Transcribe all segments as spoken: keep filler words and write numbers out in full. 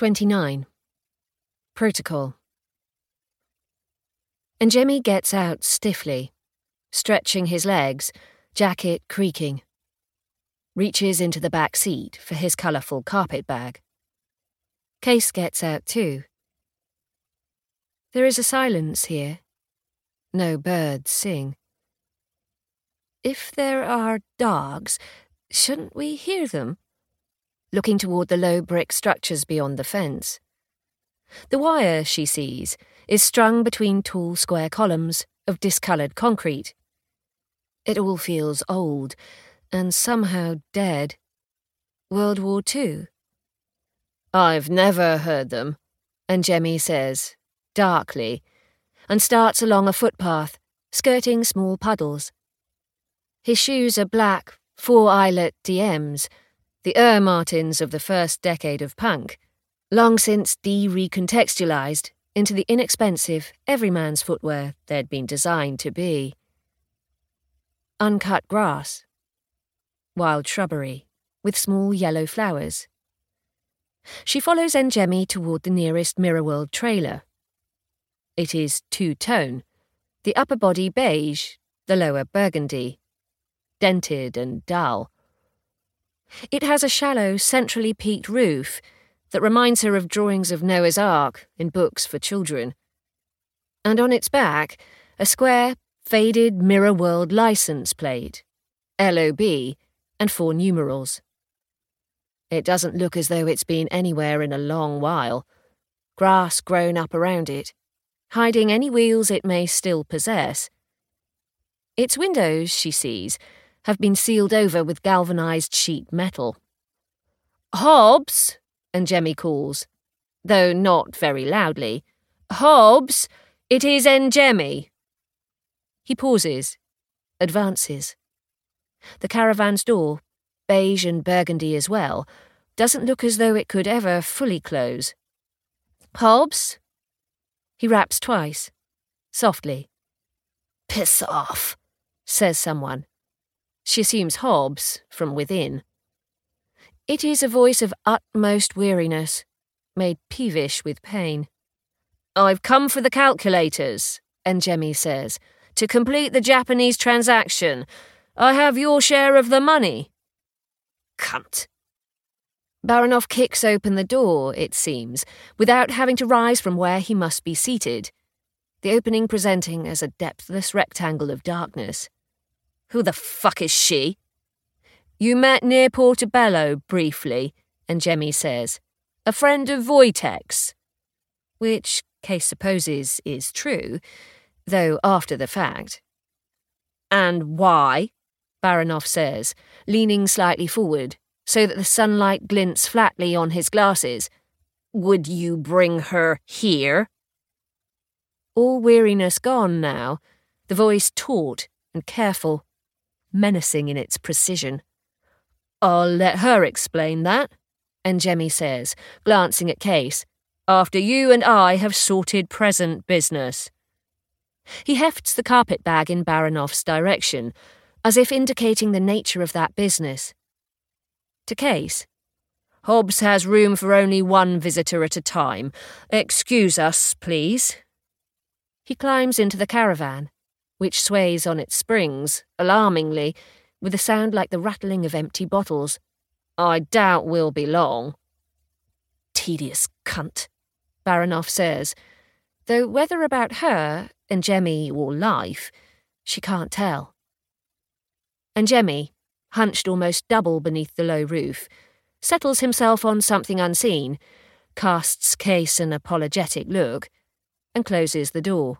twenty-nine. Protocol. Njemi gets out stiffly, stretching his legs, jacket creaking. Reaches into the back seat for his colourful carpet bag. Case gets out too. There is a silence here. No birds sing. If there are dogs, shouldn't we hear them? Looking toward the low brick structures beyond the fence. The wire, she sees, is strung between tall square columns of discoloured concrete. It all feels old and somehow dead. World War Two. I've never heard them, Njemi says, darkly, and starts along a footpath, skirting small puddles. His shoes are black, four-eyelet D Ms, the Ur Martins of the first decade of punk, long since de-recontextualised into the inexpensive, everyman's footwear they'd been designed to be. Uncut grass. Wild shrubbery, with small yellow flowers. She follows Njemi toward the nearest Mirrorworld trailer. It is two-tone, the upper body beige, the lower burgundy, dented and dull. It has a shallow, centrally peaked roof that reminds her of drawings of Noah's Ark in books for children. And on its back, a square, faded Mirrorworld license plate, L O B, and four numerals. It doesn't look as though it's been anywhere in a long while. Grass grown up around it, hiding any wheels it may still possess. Its windows, she sees, have been sealed over with galvanised sheet metal. "Hobbs!" Njemi calls, though not very loudly. "Hobbs! It is Njemi!" He pauses, advances. The caravan's door, beige and burgundy as well, doesn't look as though it could ever fully close. "Hobbs?" He raps twice, softly. "Piss off," says someone. She assumes Hobbs from within. It is a voice of utmost weariness, made peevish with pain. "I've come for the calculators," Njemi says, "to complete the Japanese transaction. I have your share of the money." Cunt. Baranov kicks open the door, it seems, without having to rise from where he must be seated, the opening presenting as a depthless rectangle of darkness. "Who the fuck is she?" "You met near Portobello, briefly," Njemi says. "A friend of Wojtek's." Which, Case supposes, is true, though after the fact. "And why?" Baranov says, leaning slightly forward, so that the sunlight glints flatly on his glasses. "Would you bring her here?" All weariness gone now, the voice taut and careful, menacing in its precision. "I'll let her explain that," Njemi says, glancing at Case, "after you and I have sorted present business." He hefts the carpet bag in Baranov's direction, as if indicating the nature of that business. To Case, "Hobbs has room for only one visitor at a time. Excuse us, please." He climbs into the caravan, which sways on its springs, alarmingly, with a sound like the rattling of empty bottles. "I doubt we'll be long." "Tedious cunt," Baranov says, though whether about her, Njemi, or life, she can't tell. Njemi, hunched almost double beneath the low roof, settles himself on something unseen, casts Case an apologetic look, and closes the door.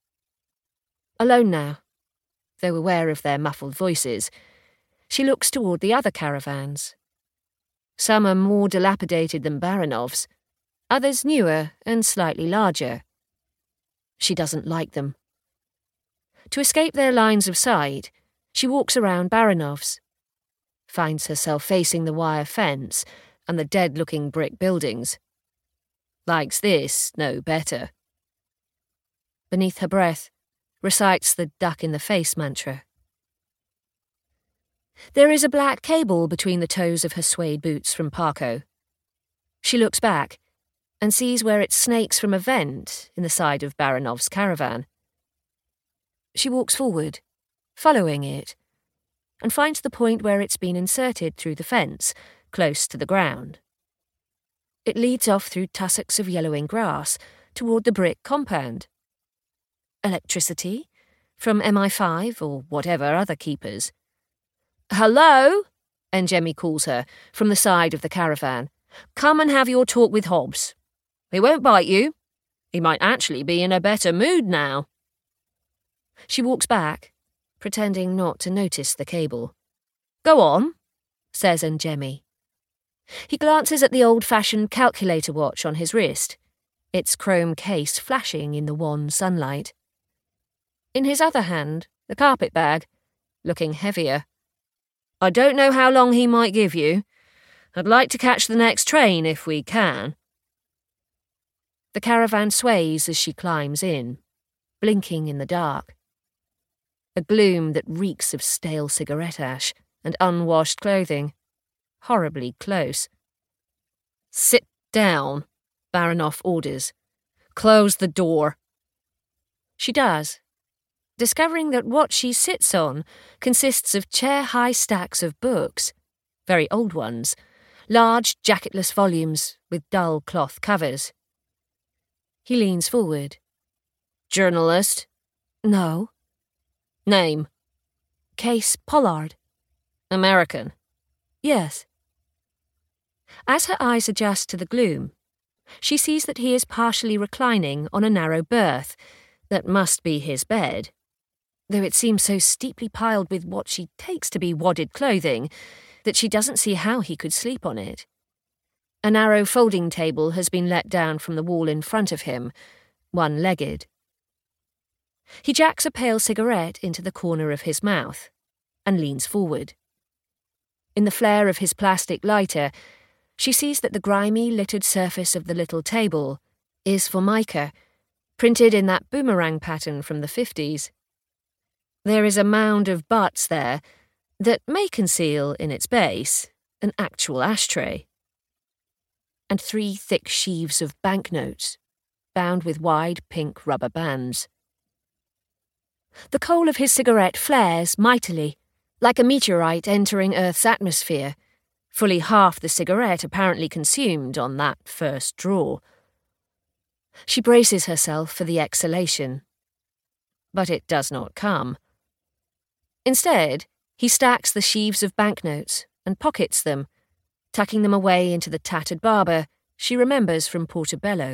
Alone now, though aware of their muffled voices, she looks toward the other caravans. Some are more dilapidated than Baranov's, others newer and slightly larger. She doesn't like them. To escape their lines of sight, she walks around Baranov's, finds herself facing the wire fence and the dead-looking brick buildings. Likes this no better. Beneath her breath, recites the duck-in-the-face mantra. There is a black cable between the toes of her suede boots from Parco. She looks back, and sees where it snakes from a vent in the side of Baranov's caravan. She walks forward, following it, and finds the point where it's been inserted through the fence, close to the ground. It leads off through tussocks of yellowing grass toward the brick compound. Electricity? From M I five or whatever other keepers. "Hello?" Njemi calls her from the side of the caravan. "Come and have your talk with Hobbs. He won't bite you. He might actually be in a better mood now." She walks back, pretending not to notice the cable. "Go on," says Njemi. He glances at the old-fashioned calculator watch on his wrist, its chrome case flashing in the wan sunlight. In his other hand, the carpet bag, looking heavier. "I don't know how long he might give you. I'd like to catch the next train if we can." The caravan sways as she climbs in, blinking in the dark. A gloom that reeks of stale cigarette ash and unwashed clothing, horribly close. "Sit down," Baranov orders. "Close the door." She does, discovering that what she sits on consists of chair-high stacks of books, very old ones, large jacketless volumes with dull cloth covers. He leans forward. "Journalist?" "No." "Name?" "Case Pollard." "American?" "Yes." As her eyes adjust to the gloom, she sees that he is partially reclining on a narrow berth that must be his bed, though it seems so steeply piled with what she takes to be wadded clothing that she doesn't see how he could sleep on it. A narrow folding table has been let down from the wall in front of him, one-legged. He jacks a pale cigarette into the corner of his mouth and leans forward. In the flare of his plastic lighter, she sees that the grimy, littered surface of the little table is Formica, printed in that boomerang pattern from the fifties. There is a mound of butts there that may conceal in its base an actual ashtray. And three thick sheaves of banknotes, bound with wide pink rubber bands. The coal of his cigarette flares mightily, like a meteorite entering Earth's atmosphere, fully half the cigarette apparently consumed on that first draw. She braces herself for the exhalation. But it does not come. Instead, he stacks the sheaves of banknotes and pockets them, tucking them away into the tattered Barber she remembers from Portobello.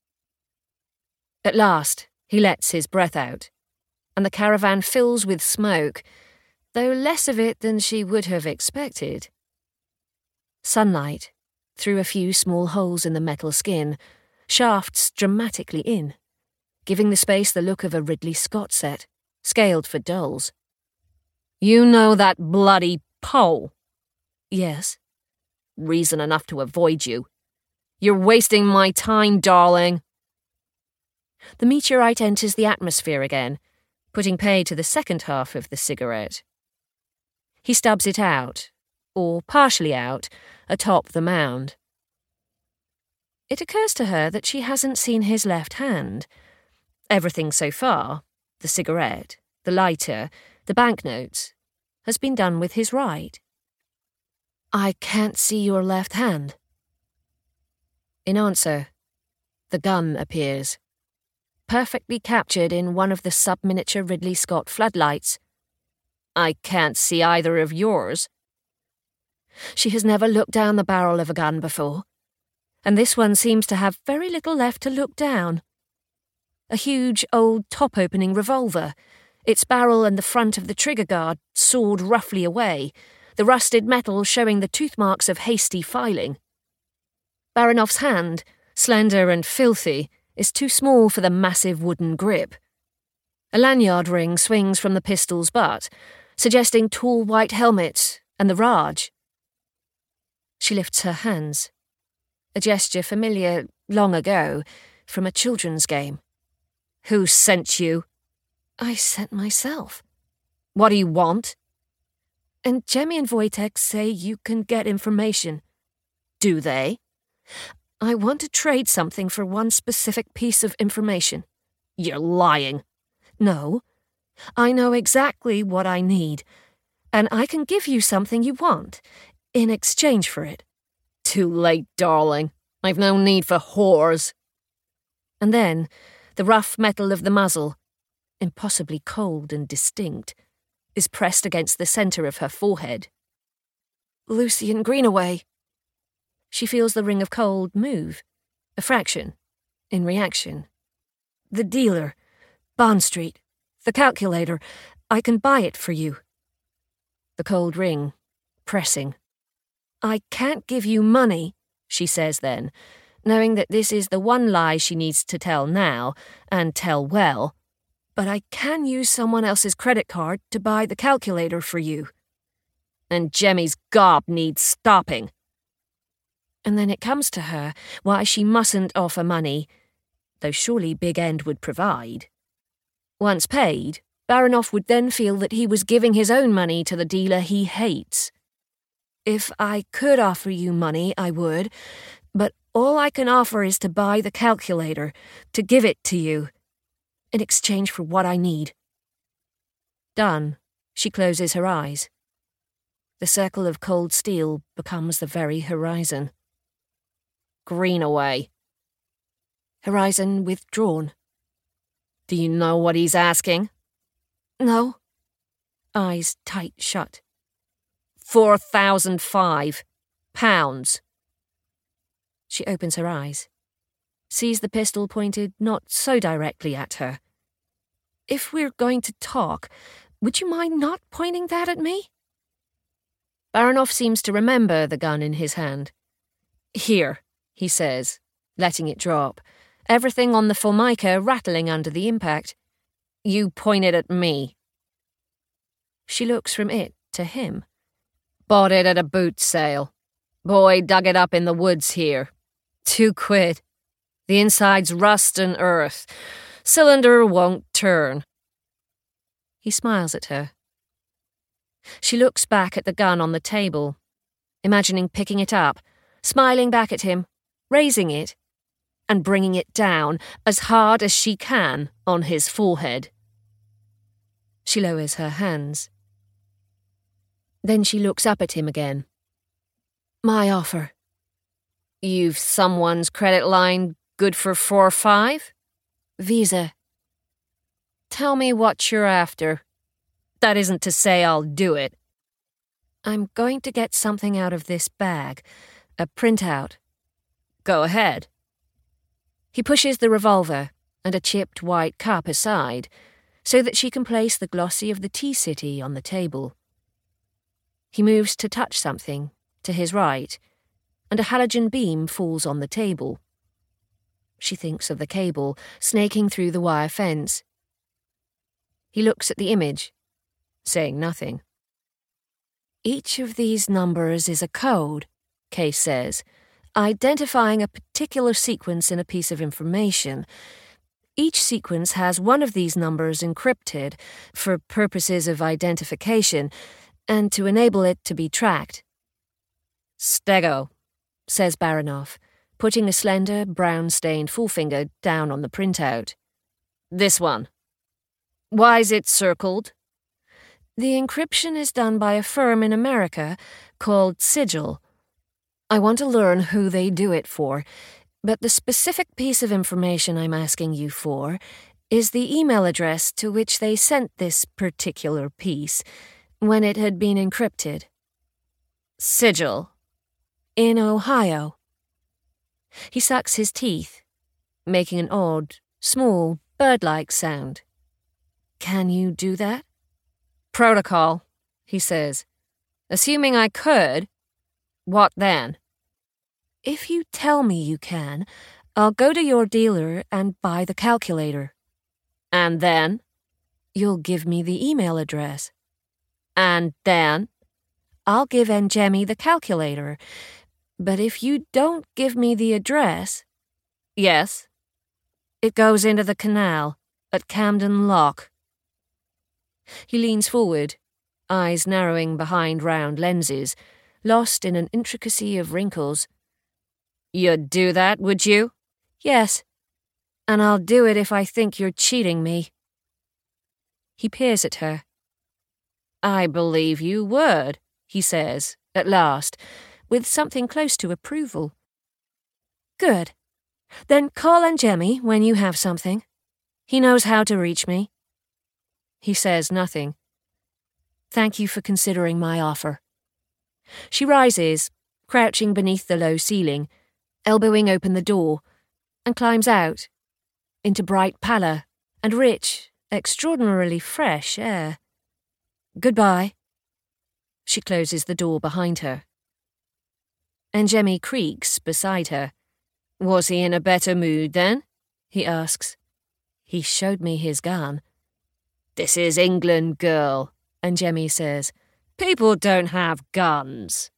At last, he lets his breath out, and the caravan fills with smoke, though less of it than she would have expected. Sunlight, through a few small holes in the metal skin, shafts dramatically in, giving the space the look of a Ridley Scott set, scaled for dolls. "You know that bloody Poe?" "Yes." "Reason enough to avoid you. You're wasting my time, darling." The meteorite enters the atmosphere again, putting pay to the second half of the cigarette. He stubs it out, or partially out, atop the mound. It occurs to her that she hasn't seen his left hand. Everything so far, the cigarette, the lighter, the banknotes, has been done with his right. "I can't see your left hand." In answer, the gun appears, perfectly captured in one of the sub-miniature Ridley Scott floodlights. "I can't see either of yours." She has never looked down the barrel of a gun before, and this one seems to have very little left to look down. A huge old top-opening revolver, its barrel and the front of the trigger guard sawed roughly away, the rusted metal showing the tooth marks of hasty filing. Baranov's hand, slender and filthy, is too small for the massive wooden grip. A lanyard ring swings from the pistol's butt, suggesting tall white helmets and the Raj. She lifts her hands, a gesture familiar, long ago, from a children's game. "Who sent you?" "I sent myself." "What do you want?" "And Njemi and Wojtek say you can get information." "Do they?" I want to trade something for one specific piece of information. You're lying. No. I know exactly what I need, and I can give you something you want in exchange for it. Too late, darling. I've no need for whores. And then the rough metal of the muzzle, impossibly cold and distinct, is pressed against the centre of her forehead. Lucian Greenaway. She feels the ring of cold move, a fraction, in reaction. The dealer, Bond Street, the calculator, I can buy it for you. The cold ring, pressing. I can't give you money, she says then, knowing that this is the one lie she needs to tell now, and tell well, but I can use someone else's credit card to buy the calculator for you. And Jemmy's gob needs stopping. And then it comes to her why she mustn't offer money, though surely Big End would provide. Once paid, Baronoff would then feel that he was giving his own money to the dealer he hates. If I could offer you money, I would, but all I can offer is to buy the calculator, to give it to you, in exchange for what I need. Done, she closes her eyes. The circle of cold steel becomes the very horizon. Greenaway. Horizon withdrawn. Do you know what he's asking? No. Eyes tight shut. Four thousand five pounds. She opens her eyes, sees the pistol pointed not so directly at her. If we're going to talk, would you mind not pointing that at me? Baronoff seems to remember the gun in his hand. Here, he says, letting it drop, everything on the Formica rattling under the impact. You point it at me. She looks from it to him. Bought it at a boot sale. Boy dug it up in the woods here. Two quid. The inside's rust and earth. Cylinder won't turn. He smiles at her. She looks back at the gun on the table, imagining picking it up, smiling back at him, raising it, and bringing it down as hard as she can on his forehead. She lowers her hands. Then she looks up at him again. My offer. You've someone's credit line good for four or five? Visa. Tell me what you're after. That isn't to say I'll do it. I'm going to get something out of this bag, a printout. Go ahead. He pushes the revolver and a chipped white cup aside, so that she can place the glossy of the Tea City on the table. He moves to touch something, to his right, and a halogen beam falls on the table. She thinks of the cable snaking through the wire fence. He looks at the image, saying nothing. Each of these numbers is a code, Case says, identifying a particular sequence in a piece of information. Each sequence has one of these numbers encrypted for purposes of identification and to enable it to be tracked. Stego, says Baronoff, putting a slender, brown-stained forefinger down on the printout. This one. Why's it circled? The encryption is done by a firm in America called Sigil. I want to learn who they do it for, but the specific piece of information I'm asking you for is the email address to which they sent this particular piece when it had been encrypted. Sigil. In Ohio. He sucks his teeth, making an odd, small, bird-like sound. Can you do that? Protocol, he says. Assuming I could, what then? If you tell me you can, I'll go to your dealer and buy the calculator. And then? You'll give me the email address. And then? I'll give Njemi the calculator. But if you don't give me the address... Yes? It goes into the canal at Camden Lock. He leans forward, eyes narrowing behind round lenses, lost in an intricacy of wrinkles. You'd do that, would you? Yes, and I'll do it if I think you're cheating me. He peers at her. I believe you would, he says, at last, with something close to approval. Good. Then call Njemi when you have something. He knows how to reach me. He says nothing. Thank you for considering my offer. She rises, crouching beneath the low ceiling, elbowing open the door, and climbs out, into bright pallor and rich, extraordinarily fresh air. Goodbye. She closes the door behind her. Njemi creaks beside her. Was he in a better mood then? He asks. He showed me his gun. This is England, girl, Njemi says. People don't have guns.